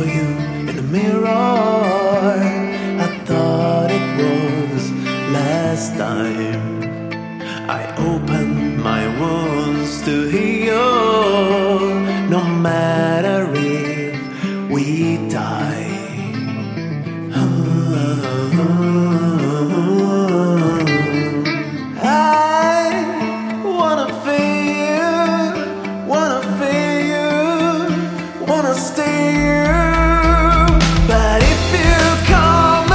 you in the mirror. I thought it was last time. I opened my wounds to heal. No matter if we die. Wanna stay here, but if you come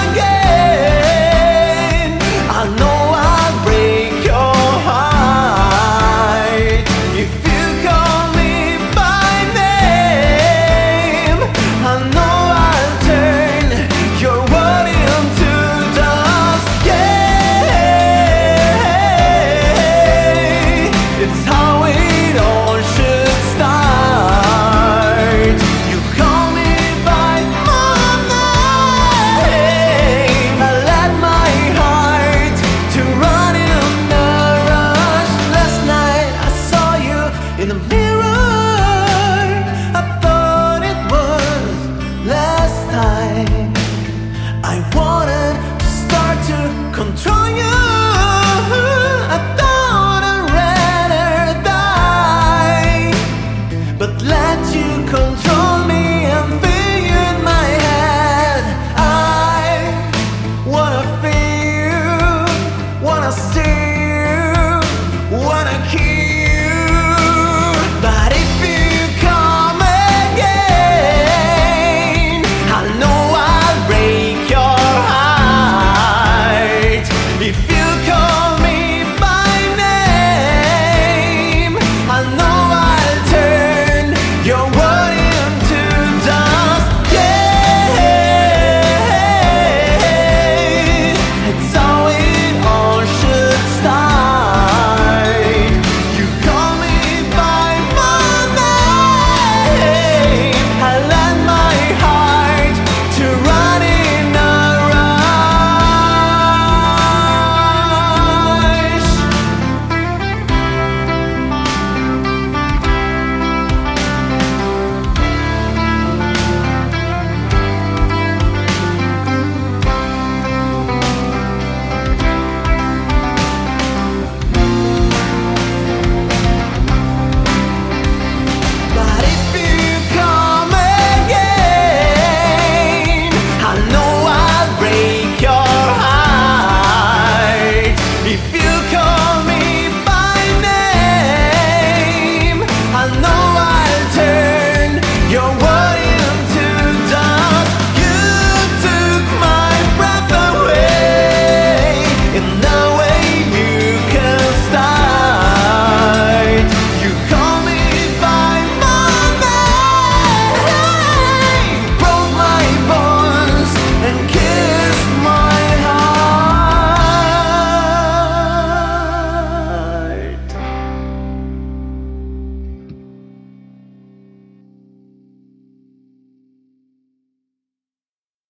again, I know I'll break your heart. If you call me by name, I know I'll turn your world into dust. Yeah, it's how it all should start. In the mirror, I thought it was last time. I wanted to start to control you.